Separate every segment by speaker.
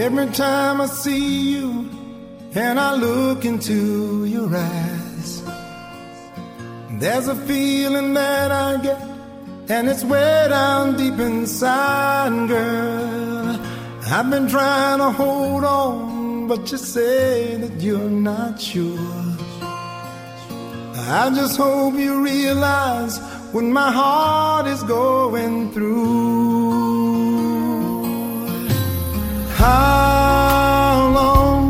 Speaker 1: Every time I see you and I look into your eyes, there's a feeling that I get, and it's way down deep inside, girl. I've been trying to hold on, but you say that you're not sure. I just hope you realize what my heart is going through. How long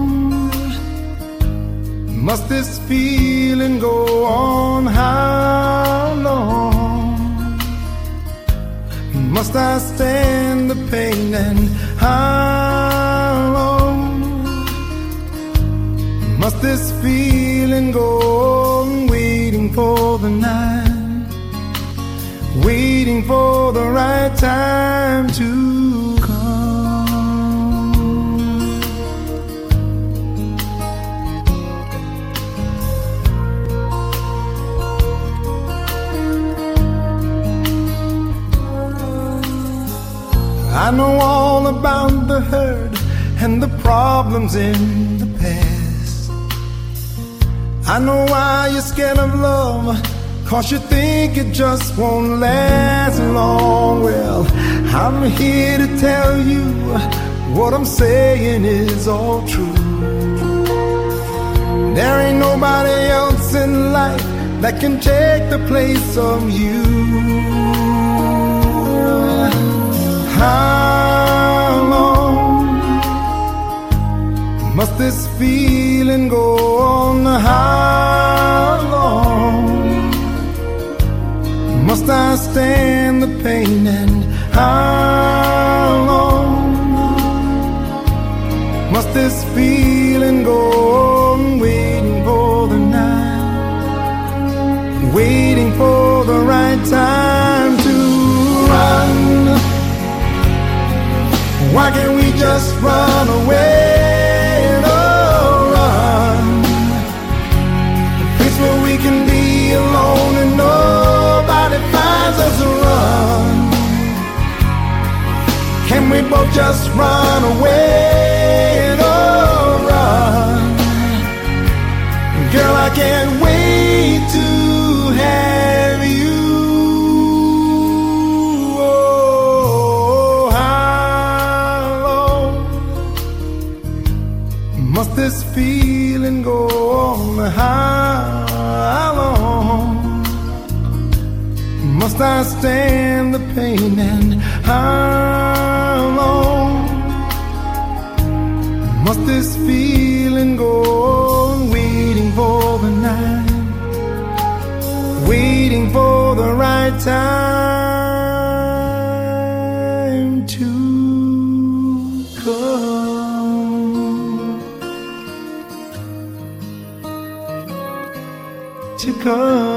Speaker 1: must this feeling go on? How long must I stand the pain? And how long must this feeling go on? Waiting for the night, waiting for the right time to I know all about the hurt and the problems in the past. I know why you're scared of love, 'cause you think it just won't last long. Well, I'm here to tell you what I'm saying is all true. There ain't nobody else in life that can take the place of you. How long must this feeling go on? How long must I stand the pain? And how long must this feeling go on? Waiting for the night, waiting for the right time to run. Why can't we just run away? Oh, run. A place where we can be alone and nobody finds us. Run. Can we both just run away? Oh, run. Girl, I can't wait to have you. Must this feeling go on? How long must I stand the pain? And how long must this feeling go on? Waiting for the night, waiting for the right time to come. To come.